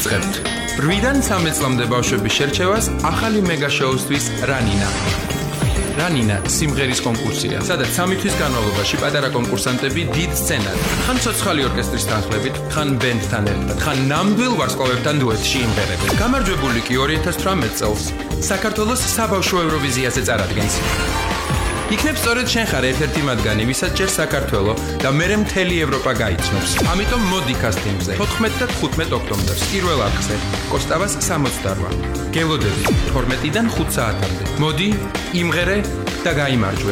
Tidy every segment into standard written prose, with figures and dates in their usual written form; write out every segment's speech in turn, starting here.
დავიწყებთ. 8-დან 13 წლამდე ბავშვების შერჩევას ახალი მეგა შოუსთვის რანინა. რანინა სიმღერის კონკურსია, სადაც 3 თვის განმავლობაში პატარა კონკურსანტები დიდ სცენაზე, ხან ცოცხალი ორკესტრის თანხლებით, ხან ბენდთან ერთად, ხან ნამდვილ ვარსკვლავებთან დუეტში იმღერებენ. გამარჯვებული კი 2018 წელს საქართველოს საბავშვო ევროვიზიაზე წარადგენს. იქნებ სწორედ შენ ხარ ერთ-ერთი მათგანი, ვისაც ჯერ საქართველო და მერე მთელი ევროპა გაიცნობს. ამიტომ მოდი კასტინგზე 14 და 15 ოქტომბერს პირველ არხზე, კოსტავას 68. გელოდები 12-დან 5 საათამდე. მოდი, იმღერე და გაიმარჯვე.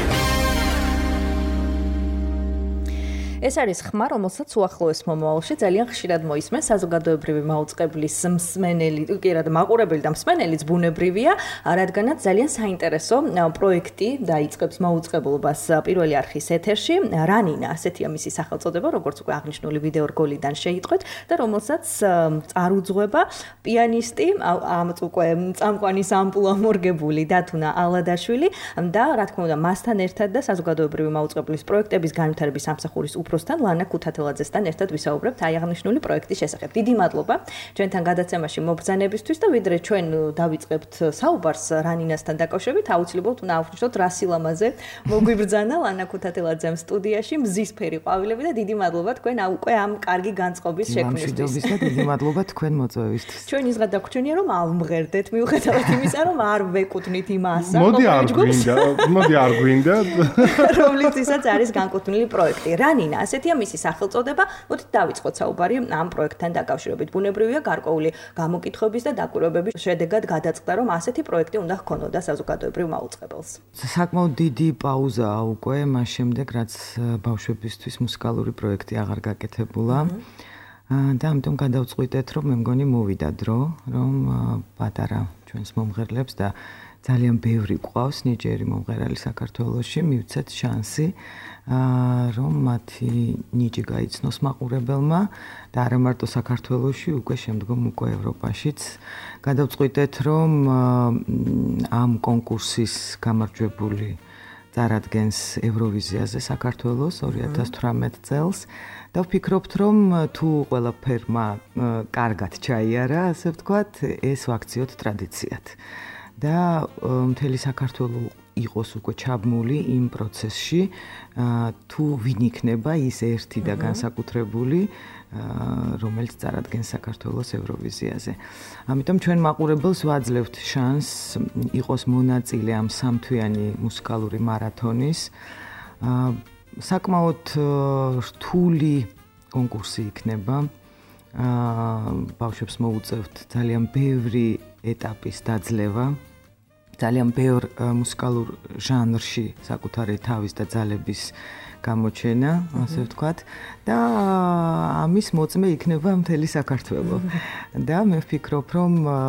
ეს არის ხმა, რომელსაც უახლოეს მომავალში ძალიან ხშირად მოისმენს საზოგადოებრივი მაუწყებლის მსმენელი, კი არა, მაყურებელი და მსმენელიც ბუნებრივია, რადგანაც ძალიან საინტერესო პროექტი დაიწყებს მაუწყებლობას პირველი არხის ეთერში. რანინა, ასეთია მისი სახელწოდება, როგორც უკვე აღნიშნული ვიდეო რგოლიდან შეიტყვეთ და რომელსაც წარუძღვება პიანისტი, ამც უკვე წამყვანის ამპლუა მორგებული დათუნა ალადაშვილი და რა თქმა უნდა მასთან ერთად და საზოგადოებრივი მაუწყებლის პროექტების განვითარების სამსახურის უბრალოდ ლანა ქუთათელაძესთან ერთად ვისაუბრებთ აი აღნიშნული პროექტის შესახებ. დიდი მადლობა ჩვენთან გადაცემაში მობრძანებისთვის და ვიდრე ჩვენ დავიწყებთ საუბარს რანინასთან დაკავშირებით, აუცილებლად უნდა ავხსნათ რა სილამაზე მოგვიბრძანა ლანა ქუთათელაძემ სტუდიაში მზისფერი ყვავილები და დიდი მადლობა თქვენ უკვე ამ კარგი განწყობის შექმნისთვის. დიდი მადლობა თქვენ მოწვევისთვის. ჩვენი ზღად დაგვრჩენია რომ ავმღერდეთ მიუხედავად იმისა რომ არ ვეკუთვნით იმასა. მოდი არ გვინდა. რომლითაც არის განკუთვნილი პროექტი. რანინა ასეთია მისი სახელწოდება. მოდით დავიწყოთ საუბარი ამ პროექტთან დაკავშირებით. ბუნებრივია გარკვეული გამოკითხვების და დაკვირვებების შედეგად გადაწყდა, რომ ასეთი პროექტი უნდა ჰქონოდა საზოგადოებრივ მაუწყებელს. საკმაოდ დიდი პაუზაა უკვე მას შემდეგ, რაც ბავშვებისთვის მუსიკალური პროექტი აღარ გაკეთებულა. და ამიტომ გადავწყვიტეთ, რომ მე მგონი მოვიდა დრო, რომ პატარა ჩვენს მომღერლებს და ძალიან ბევრი ყავს ნიჭიერი მომღერალი საქართველოში, მივცეთ შანსი რომ მათი ნიჭი გაიცნოს მაყურებელმა და არა მარტო საქართველოში, უკვე შემდგომ უკვე ევროპაშიც. გადავწყვიტეთ, რომ ამ კონკურსის გამარჯვებული წარადგენს ევროვიზიაზე საქართველოს 2018 წელს და ვფიქრობთ, რომ თუ ყველაფერმა კარგად ჩაიარა, ასე ვთქვათ, ეს ვაქციოთ ტრადიციად. და მთელი საქართველო იყოს უკვე ჩაბმული იმ პროცესში, თუ ვინ იქნება ის ერთი და განსაკუთრებული, რომელიც წარადგენს საქართველოს ევროვიზიაზე. ამიტომ ჩვენ მაყურებელს ვაძლევთ შანსს იყოს მონაწილე ამ სამთვიანი მუსიკალური მარათონის. საკმაოდ რთული კონკურსი იქნება. ბავშვებს მოუწევთ ძალიან ბევრი ეტაპის დაძლევა. ძალიან ბევრ მუსიკალურ ჟანრში საკუთარი თავის და ძალების გამოჩენა, ასე ვთქვათ, და ამის მოწმე იქნება მთელი საქართველო. და მე ვფიქრობ, რომ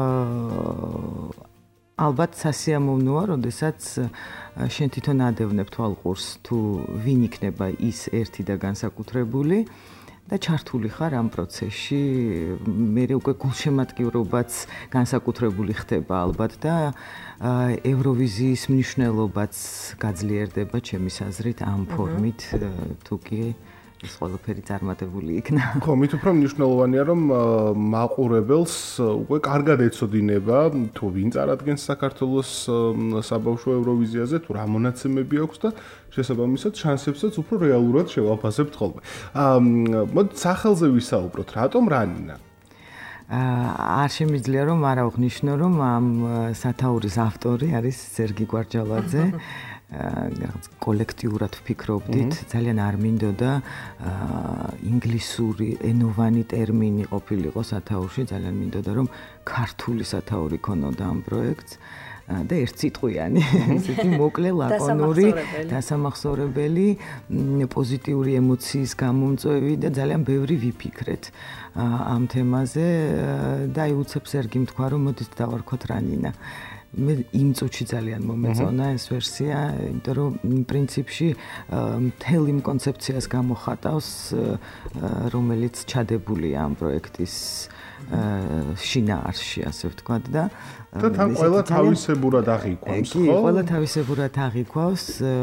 ალბათ სასიამოვნოა, როდესაც შენ თვითონ ადევნებ თვალყურს, თუ ვინ იქნება ის ერთი და განსაკუთრებული. და ჩართული ხარ ამ პროცესში, მე უკვე გულშემატკივრობაც განსაკუთრებული ხდება ალბათ და ევროვიზიის მნიშვნელობაც გაძლიერდება ჩემის აზრით ამ ფორმით, თუ კი ეს ყველაფერი წარმატებული იქნა. ხო, მით უფრო მნიშვნელოვანია, რომ მაყურებელს უკვე კარგად ეცოდინება, თუ ვინ წარადგენს საქართველოს საბავშვო ევროვიზიაზე, თუ რა მონაცემები აქვს და შესაბამისად შანსებსაც უფრო რეალურად შევაფასებთ ხოლმე. მოდით სახელზე ვისაუბროთ, რატომ რანინა? არ შემიძლია რომ არ აღვნიშნო, რომ ამ სათაურის ავტორი არის სერგი გვარჯალაძე. კოლექტიურად ვფიქრობდით, ძალიან არ მინდოდა ინგლისური ენოვანი ტერმინი ყოფილიყო სათაურში, ძალიან მინდოდა რომ ქართული სათაური ქონოდა ამ პროექტს და ერთსიტყვიანი, ესეთი მოკლე ლაკონური, დასამახსოვრებელი, პოზიტიური ემოციის გამომწვევი და ძალიან ბევრი ვიფიქრეთ ამ თემაზე და უცებ სერგიმ თქვა რომ მოდით დავარქვათ რანინა. მე იმ წუთში ძალიან მომეწონა ეს ვერსია, იმიტომ რომ პრინციპში მთელი იმ კონცეფციას გამოხატავს, რომელიც ჩადებულია ამ პროექტის შინაარსში, ასე ვთქვათ და თან ყველა თავისებურად აღიქვამს, ხო? კი, ყველა თავისებურად აღიქვავს.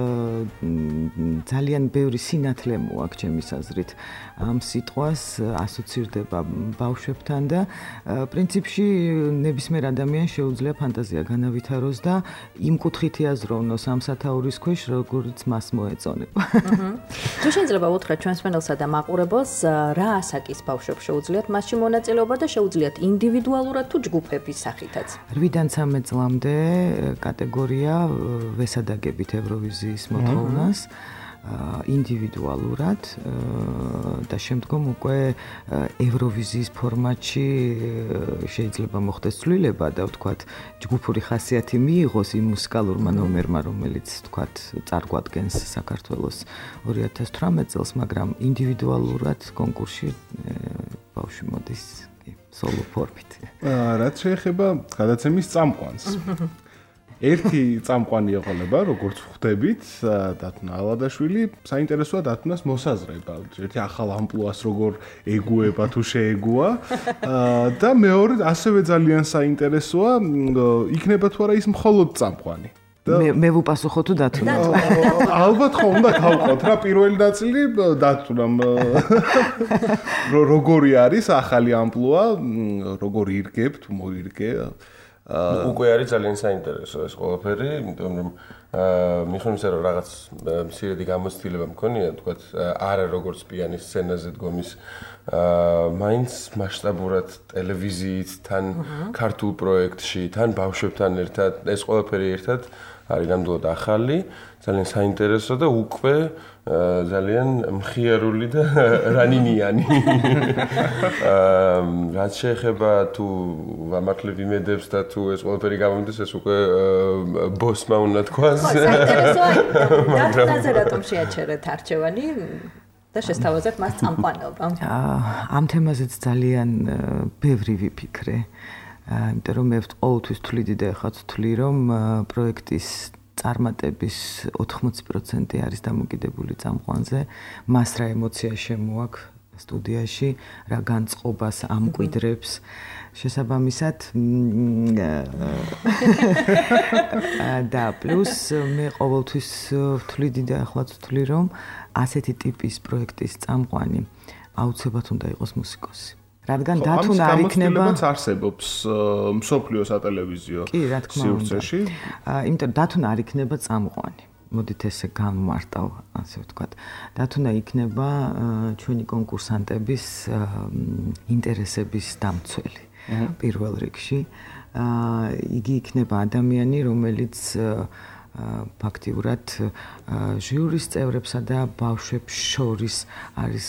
ძალიან ბევრი სინათლე მოაქვს ჩემის აზრით ამ სიტყვას, ასოცირდება ბავშვებთან და პრინციპში ნებისმიერ ადამიანს შეუძლია ფანტაზია განავითაროს და იმ კუთხით იაზროვნოს ამ სათაურის ქვეშ, როგორც მას მოეწონება. თუ შეიძლება უთხრათ ჩვენს მენელსა და მაყურებელს, რა ასაკის ბავშვებს შეუძლიათ მასში მონაწილეობა და შეუძლიათ ინდივიდუალურად თუ ჯგუფების სახითაც? 8-დან 13 წლამდე კატეგორია ვესადაგებით ევროვიზიის მოთხოვნას ინდივიდუალურად და შემდგომ უკვე ევროვიზიის ფორმატში შეიძლება მოხდეს ცვლილება და ვთქვათ ჯგუფური ხასიათი მიიღოს იმ მუსიკალურმა ნომერმა, რომელიც ვთქვათ წარგვადგენს საქართველოს 2018 წელს, მაგრამ ინდივიდუალურად კონკურსში ბავშვი მოდის სოლო ფორმით. რაც შეეხება გადაცემის წამყვანს. ერთი წამყვანი ეყოლება, როგორც ხვდებით, დათუნა ალადაშვილი, საინტერესოა დათუნას მოსაზრება. ერთი ახალ ამპლუას როგორ ეგუება თუ შეეგუა და მეორე ასევე ძალიან საინტერესოა, იქნება თუ არა ის მხოლოდ წამყვანი. მე ვუპასუხო თუ დათუნა. ალბათ ხო უნდა გავყოთ რა პირველი ნაწილი დათუნამ როგორი არის ახალი ამპლუა, როგორ ირგებ თუ მოირგე. უკვე არის ძალიან საინტერესო ეს ყველაფერი, იმიტომ რომ მიხნევს რომ რაღაც მცირედი გამოცდილება მქონია, თქვათ, არა როგორც პიანის სცენაზე დგომის, მაინც მასშტაბურად ტელევიზიით, თან ქართულ პროექტში, თან ბავშვებთან ერთად, ეს ყველაფერი ერთად არის ნამდვილად ახალი, ძალიან საინტერესო და უკვე ძალიან მხიარული და რანინიანი. რაც შეეხება თუ ვამართლებ იმედებს და თუ ეს ყველაფერი გამომდის, ეს უკვე ბოსმა უნდა თქვას. საინტერესოა, დათუნაზე რატომ შეაჩერეთ არჩევანი და შესთავაზეთ მას წამყვანობა? ამ თემაზეც ძალიან ბევრი ვიფიქრე. იმიტომ რომ მე ყოველთვის ვთვლიდი და ეხაც ვთვლი, რომ პროექტის წარმატების 80% არის დამოკიდებული წამყვანზე, მას რა ემოცია შემოაქვს სტუდიაში, რა განწყობას ამკვიდრებს. შესაბამისად და პლუს მე ყოველთვის ვთვლიდი და ახლა ვთვლი, რომ ასეთი ტიპის პროექტის წამყვანი აუცილებლად უნდა იყოს მუსიკოსი. რადგან დათუნა არ იქნება არსებობს მსოფლიო სატელევიზიო სივრცეში. იმიტომ დათუნა არ იქნება წამყვანი. მოდით ესე განმარტავ, ასე ვთქვათ. დათუნა იქნება ჩვენი კონკურსანტების ინტერესების დამცველი პირველ რიგში. იგი იქნება ადამიანი, რომელიც ფაქტიურად ჟიურის წევრებსა და ბავშვებს შორის არის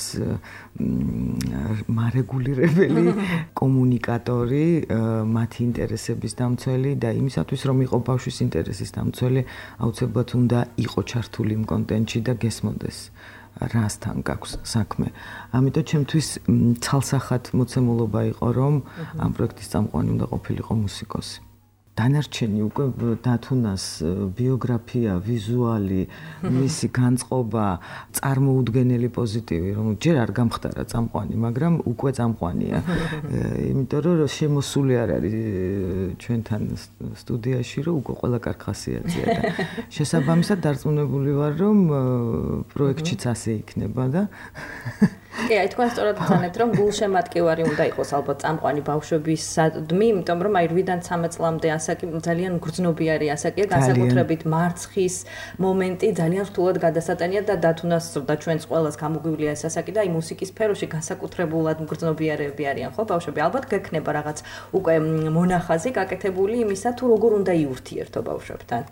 მარეგულირებელი კომუნიკატორი, მათი ინტერესების დამცველი და იმისათვის რომ იყო ბავშვის ინტერესის დამცველი, აუცილებლად უნდა იყო ჩართული იმ კონტენტში და გესმოდეს რასთან გაქვს საქმე. ამიტომ ჩემთვის ცალსახად მოცემულობა იყო, რომ ამ პროექტის წამყვანი უნდა ყოფილიყო მუსიკოსი. დანარჩენი უკვე დათუნას ბიოგრაფია, ვიზუალი, მისი განწყობა, წარმოუდგენელი პოზიტივი, რომ ჯერ არ გამხდარა წამყვანი, მაგრამ უკვე წამყვანია. იმიტომ რომ შემოსული არ არის ჩვენთან სტუდიაში, რომ უკვე ყველა კარგ ხასიათია და შესაბამისად დარწმუნებული ვარ, რომ პროექტშიც ასე იქნება და კი, აი თქვენ სწორად ვცანეთ, რომ გულშემატკივარი უნდა იყოს ალბათ წამყვანი ბავშვებისადმი, იმიტომ რომ აი 8-დან 13 წლამდე ასაკი ძალიან გრძნობიარე ასაკია, განსაკუთრებით მარცხის მომენტი ძალიან რთულად გადასატანია და დათუნას და ჩვენს ყველას გამოგვივლია ეს ასაკი და აი მუსიკის სფეროში განსაკუთრებულად გრძნობიარეები არიან, ხო, ბავშვები? ალბათ გექნება რაღაც უკვე მონახაზი გაკეთებული იმისა, თუ როგორ უნდა იურთიერთო ბავშვებთან.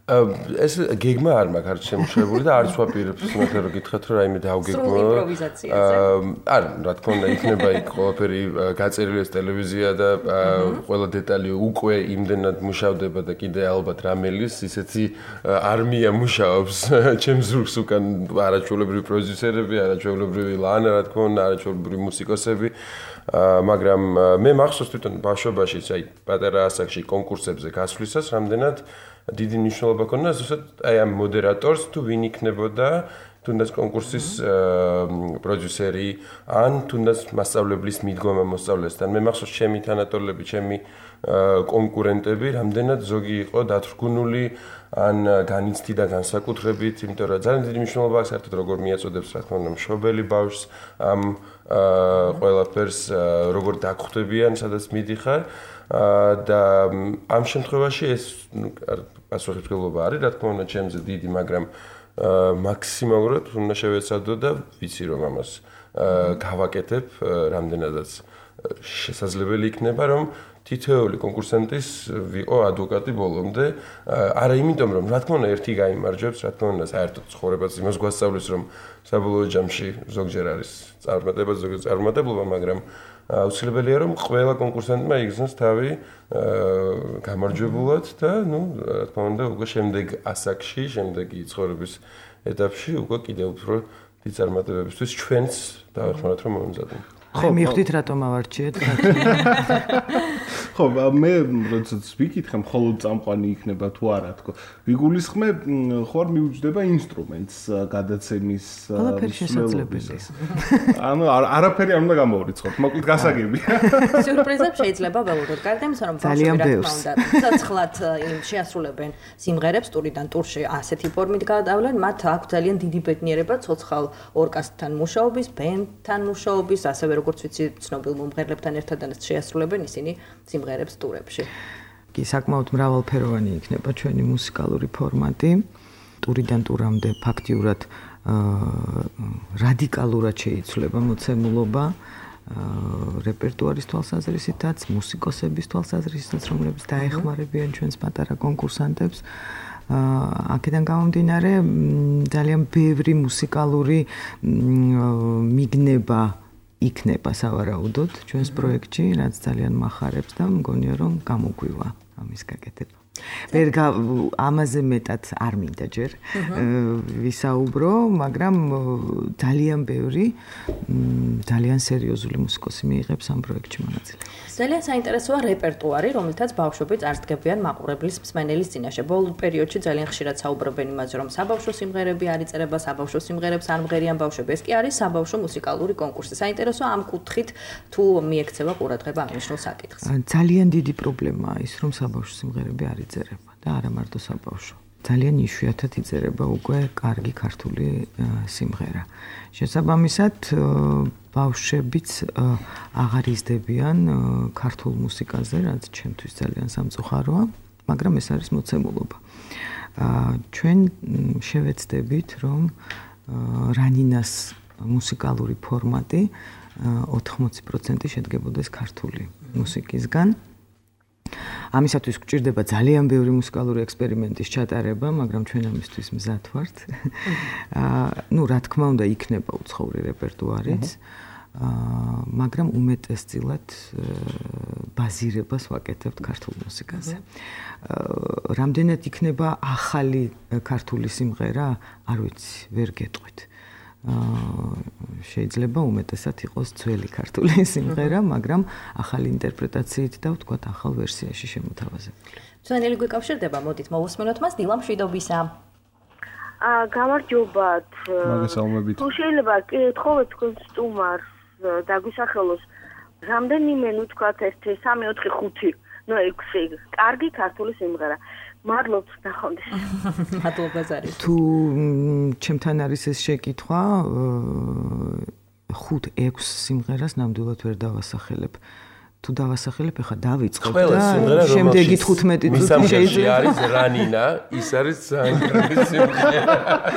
ეს გეგმა არ მაქვს არც შემუშავებული და არც ვაპირებ სიმართლე რომ გითხრათ რომ რაიმე დავგეგმო. სრულ იმპროვიზაციაზე. არა, რა თქმა უნდა იქნება იქ ყველაფერი გაწერილი ეს ტელევიზია და ყველა დეტალი უკვე იმდენად მუშავდება და კიდე ალბათ რამელის ისეთი არმია მუშაობს ჩემს ზურგს უკან არაჩვეულებრივი პროდიუსერები, არაჩვეულებრივი ლანა, რა თქმა უნდა, არაჩვეულებრივი მუსიკოსები. მაგრამ მე მახსოვს თვითონ ბავშვობაში, აი პატარა ასაკში კონკურსებზე გასვლისას რამდენად დიდი მნიშვნელობა ქონდა ზუსტად აი ამ მოდერატორს თუ ვინ იქნებოდა თუნდაც კონკურსის პროდიუსერი ან თუნდაც მასწავლებლის მიდგომა მოსწავლესთან. მე მახსოვს ჩემი თანატოლები, ჩემი კონკურენტები რამდენად ზოგი იყო დათრგუნული ან განიცდი და განსაკუთრებით, იმიტომ რომ ძალიან დიდი მნიშვნელობა აქვს საერთოდ როგორ მიაწოდებს რა თქმა უნდა მშობელი ბავშვს ამ ყველაფერს როგორ დაგხვდებიან, სადაც მიდიხარ და ამ შემთხვევაში ეს პასუხისმგებლობა არის, რა თქმა უნდა, ჩემზე დიდი, მაგრამ მაქსიმალურად უნდა შევეცადო და ვიცი რომ ამას გავაკეთებ, რამდენადაც შესაძლებელი იქნება, რომ თითოეული კონკურსანტის ვიყო ადვოკატი ბოლომდე, არა იმიტომ რომ რა თქმა უნდა ერთი გაიმარჯვებს, რა თქმა უნდა საერთოდ ცხოვრებაც იმას გვასწავლის რომ საბოლოო ჯამში ზოგჯერ არის წარმატება, ზოგჯერ წარმატებულობა, მაგრამ აუცილებელია რომ ყველა კონკურსანტმა იგრძნოს თავი გამარჯვებულად და ნუ რა თქმა უნდა უკვე შემდეგ ასაკში, შემდეგი ცხოვრების ეტაპში უკვე კიდევ უფრო დიდ წარმატებებისთვის ჩვენც დავეხმაროთ რომ მომზადოთ. ხო, მივხვდით რატომ ავარჩიეთ? ხო, მე როდესაც ვიკითხე, მხოლოდ წამყვანი იქნება თუ არა თქო. ვიგულისხმე, ხო არ მიუჯდება ინსტრუმენტს გადაცემის ყველაფერი შესაძლებელია. ანუ არაფერი არ უნდა გამოვრიცხოთ, მოკლედ გასაგებია. სიურპრიზებს შეიძლება ველოდოთ. გარდა იმისა, რომ ბავშვები რა თქმა უნდა ცოცხლად შეასრულებენ სიმღერებს ტურიდან ტურში ასეთი ფორმით გადავლენ, მათ აქვს ძალიან დიდი ბედნიერება ცოცხალ ორკესტრთან მუშაობის, ბენდთან მუშაობის, ასევე როგორც ვიცი, ცნობილ მომღერლებთან ერთადაც შეასრულებენ ისინი სიმღერებს ტურებში. კი, საკმაოდ მრავალფეროვანი იქნება ჩვენი მუსიკალური ფორმატი. ტურიდან ტურამდე ფაქტიურად რადიკალურად შეიცვლება მოცემულობა რეპერტუარის თვალსაზრისითაც, მუსიკოსების თვალსაზრისითაც, რომლებიც დაეხმარებიან ჩვენს პატარა კონკურსანტებს. აქედან გამომდინარე, ძალიან ბევრი მუსიკალური მიგნება იქნება სავარაუდოდ ჩვენს პროექტში, რაც ძალიან მახარებს და მგონია რომ გამოგვივა ამის გაკეთება. ვერ ამაზე მეტად არ მინდა ჯერ ვისაუბრო, მაგრამ ძალიან ბევრი ძალიან სერიოზული მუსიკოსი მიიღებს ამ პროექტში მონაწილეობას. ძალიან საინტერესოა რეპერტუარი, რომელთაც ბავშვები წარსდგებიან მაყურებლის მსმენელის წინაშე. ბოლო პერიოდში ძალიან ხშირად საუბრობენ იმაზე, რომ საბავშვო სიმღერები არ იწერება, საბავშვო სიმღერებს არ მღერიან ბავშვები. ეს კი არის საბავშვო მუსიკალური კონკურსი. საინტერესოა ამ კუთხით თუ მიექცევა ყურადღება ამ მნიშვნელოვან საკითხს. ძალიან დიდი პრობლემაა ის, რომ საბავშვო სიმღერები არ იწერება და არა მარტო საბავშვო. ძალიან იშვიათად იწერება უკვე კარგი ქართული სიმღერა. შესაბამისად, ბავშვებიც აღარ იზრდებიან ქართულ მუსიკაზე, რაც ჩემთვის ძალიან სამწუხაროა, მაგრამ ეს არის მოცემულობა. ჩვენ შევეცდებით, რომ რანინას მუსიკალური ფორმატი 80% შედგებოდეს ქართული მუსიკისგან. ამისათვის გვჭირდება ძალიან ბევრი მუსიკალური ექსპერიმენტის ჩატარება, მაგრამ ჩვენ ამისთვის მზად ვართ. ნუ რა თქმა უნდა იქნება უცხოური რეპერტუარიც, მაგრამ უმეტესწილად ბაზირებას ვაკეთებთ ქართულ მუსიკაზე. რამდენად იქნება ახალი ქართული სიმღერა, არ ვიცი, ვერ გეტყვით. შეიძლება უმეტესად იყოს ძველი ქართული სიმღერა, მაგრამ ახალი ინტერპრეტაციით და ვთქვათ ახალ ვერსიაში შემოთავაზებული. მსმენელი გვიკავშირდება, მოდით მოვუსმენოთ მას დილა მშვიდობისა. გამარჯობათ. მოგესალმებით. თუ შეიძლება კითხოთ თქვენ სტუმარს დაგვისახელოს რამდენიმე ნუ თქვათ ეს 3 4 5 ნუ 6 კარგი ქართული სიმღერა. მადლობთ ნახონდეს. მადლობა ზარი. თუ ჩემთან არის ეს შეკითხვა, 5-6 სიმღერას ნამდვილად ვერ დავასახელებ. თუ დავასახელებ, ახლა დავიწყებ და შემდეგი 15 წუთი შეიძლება არის რანინა, ის არის ძალიან სიმღერა.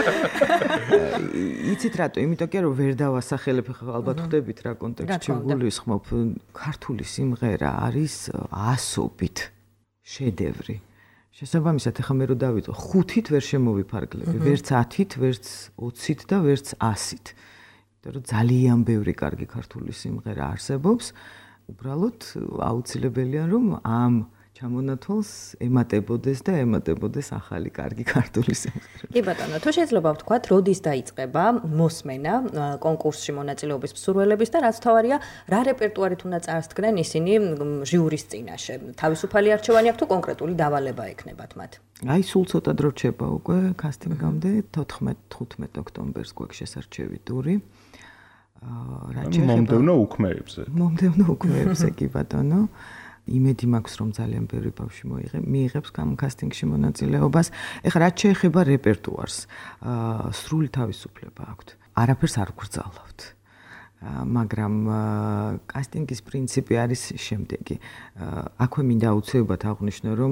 იცით რატო? იმიტომ კი რომ ვერ დავასახელებ, ახლა ალბათ ხვდებით რა კონტექსტში გულისხმობ. ქართული სიმღერა არის ასობით შედევრი. შესაბამისად ახლა მე რო დავიწყო 5-ით ვერ შემოვიფარგლები, ვერც 10-ით, ვერც 20-ით და ვერც 100-ით. იმიტომ რომ ძალიან ბევრი კარგი ქართული სიმღერა არსებობს. უბრალოდ აუცილებელია რომ ამ ჩამონათვალს ემატებოდეს და ემატებოდეს ახალი კარგი ქართული სიმღერა. კი ბატონო, თუ შეიძლება ვთქვათ, როდის დაიწყება მოსმენა კონკურსში მონაწილეობის მსურველების და რაც თავარია, რა რეპერტუარით უნდა წარსდგნენ ისინი ჟიურის წინაშე? თავისუფალი არჩევანი აქვს თუ კონკრეტული დავალება ექნებათ მათ? აი, სულ ცოტა დრო რჩება უკვე კასტინგამდე, 14-15 ოქტომბერს გვაქვს შესარჩევი ტური. მომდევნო უქმეებზე. მომდევნო უქმეებზე კი ბატონო. იმედი მაქვს რომ ძალიან ბევრი ბავშვი მიიღებს კასტინგში მონაწილეობას. ეხლა რაც შეეხება რეპერტუარს, სრული თავისუფლება აქვთ. არაფერს არ ვგრძალავთ. მაგრამ კასტინგის პრინციპი არის შემდეგი. აქვე მინდა აუცილებლად აღვნიშნო, რომ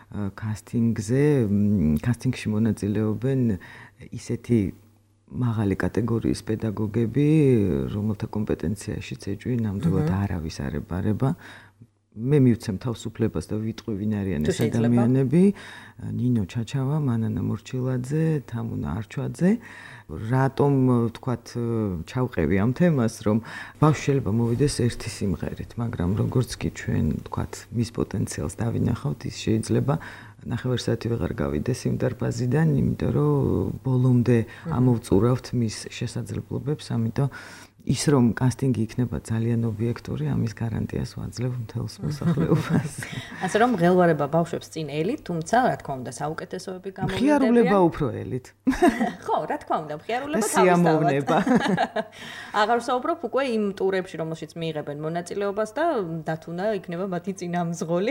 კასტინგში მონაწილეობენ ისეთი მაღალი კატეგორიის პედაგოგები, რომელთა კომპეტენციაშიც ეჭვი ნამდვილად არავის არ ებარება. მე მივცემ თავისუფლებას და ვიტყვი ვინ არიან ეს ადამიანები. ნინო ჩაჩავა, მანანა მორჩილაძე, თამუნა არჩვაძე. რატომ ვთქვათ ჩავყევი ამ თემას, რომ ბავშვი შეიძლება მოვიდეს ერთი სიმღერით, მაგრამ როგორც კი ჩვენ ვთქვათ მის პოტენციალს დავინახავთ, ის შეიძლება ნახევარსაათი ვეღარ გავიდეს იმ დარბაზიდან, იმიტომ რომ ბოლომდე ამოვწურავთ მის შესაძლებლობებს, ამიტომ ის რომ კასტინგი იქნება ძალიან ობიექტური, ამის გარანტიას ვაძლევ მთელს მოსახლეობას. ასე რომ ღელვარება ბავშვებს წინ ელით, თუმცა რა თქმა უნდა საუკეთესოები გამოვიდებიან. მხიარულება უფრო ელით. ხო, რა თქმა უნდა, მხიარულება თავისთავად. აღარ ვსაუბრობ უკვე იმ ტურებში, რომელშიც მიიღებენ მონაწილეობას და დათუნა იქნება მათი წინამძღოლი.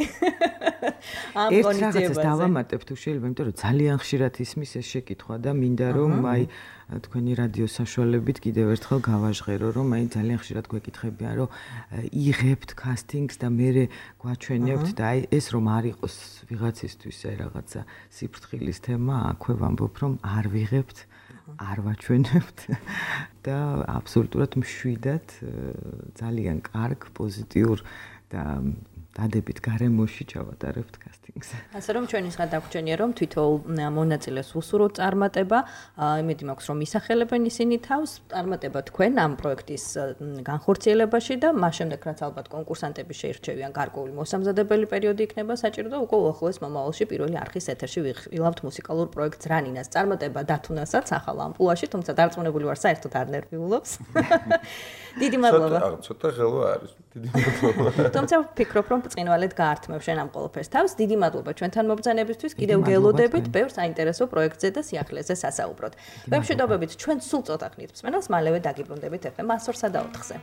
ამ ერთ კონდიციებაზე. რაღაცას დავამატებ თუ შეიძლება, იმიტომ რომ ძალიან ხშირად ისმის ეს შეკითხვა და მინდა რომ აი თქვენი რადიო საშუალებით კიდევ ერთხელ გავაჟღერო, რომ აი ძალიან ხშირად გვეკითხებიან, რომ იღებთ კასტინგს და მე გვაჩვენებთ და აი ეს რომ არ იყოს ვიღაცისთვის აი რაღაცა სიფრთხილის თემა, აქვე ვამბობ, რომ არ ვიღებთ, არ ვაჩვენებთ და აბსოლუტურად მშვიდად ძალიან კარგ, პოზიტიურ და დადებით გარემოში ჩავატარებთ კასტინგს. ასე რომ ჩვენ ის გადაგვჩენია რომ თვითონ მონაწილეს უსურვოთ წარმატება, იმედი მაქვს რომ ისახელებენ ისინი თავს, წარმატება თქვენ ამ პროექტის განხორციელებაში და მას შემდეგ რაც ალბათ კონკურსანტები შეირჩევიან გარკვეული მოსამზადებელი პერიოდი იქნება საჭირო და უკვე უახლოეს მომავალში პირველი არხის ეთერში ვიხილავთ მუსიკალურ პროექტს რანინას. წარმატება დათუნასაც ახალ ამპლუაში, თუმცა დარწმუნებული ვარ საერთოდ არ ნერვიულობს. დიდი მადლობა. ცოტა ხელვა არის. დიდი მადლობა. თუმცა ვფიქრობ რომ ბრწყინვალედ გაართმევ შენ ამ ყველაფერს თავს. დიდი მადლობა ჩვენთან მობრძანებისთვის. კიდევ გელოდებით ბევრ საინტერესო პროექტზე და სიახლეზე სასაუბროთ. ვებშვიდობებით ჩვენ სულ წოთა ხნით მსმენელს მალევე დაგიბრუნდებით FM 104 და 4-ზე.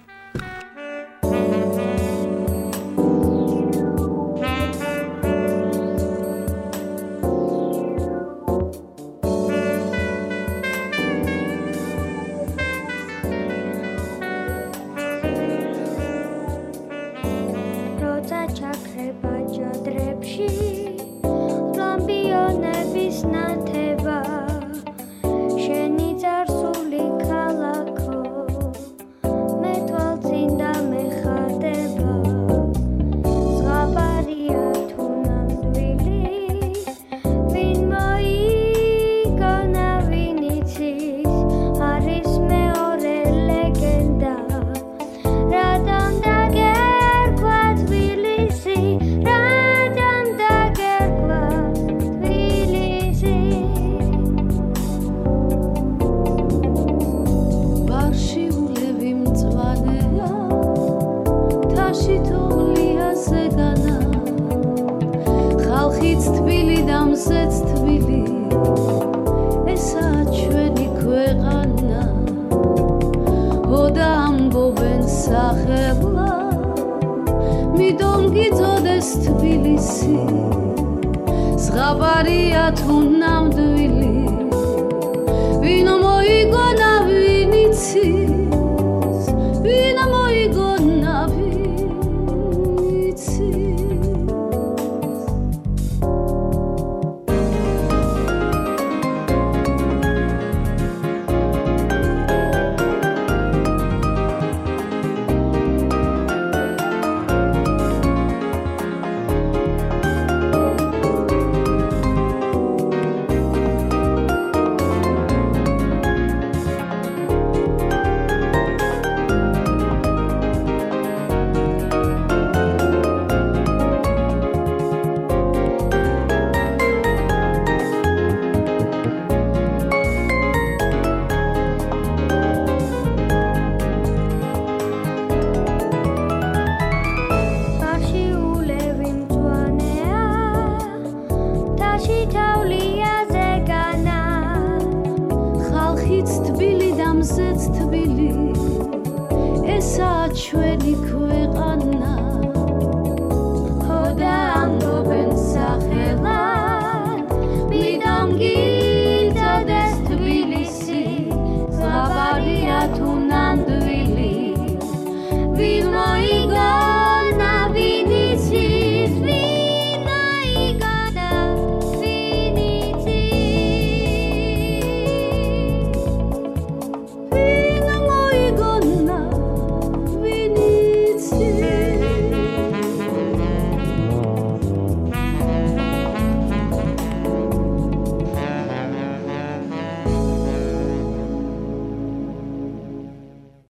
რაზეც თბილი ესაა ჩვენი